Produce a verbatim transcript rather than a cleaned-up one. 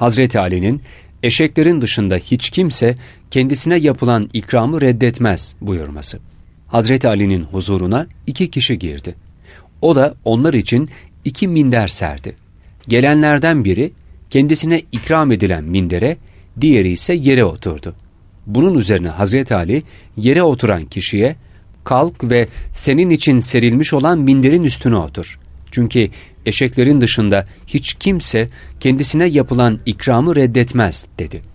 Hazreti Ali'nin eşeklerin dışında hiç kimse kendisine yapılan ikramı reddetmez buyurması. Hazreti Ali'nin huzuruna iki kişi girdi. O da onlar için iki minder serdi. Gelenlerden biri kendisine ikram edilen mindere, diğeri ise yere oturdu. Bunun üzerine Hazreti Ali yere oturan kişiye, kalk ve senin için serilmiş olan minderin üstüne otur. Çünkü eşeklerin dışında hiç kimse kendisine yapılan ikramı reddetmez dedi.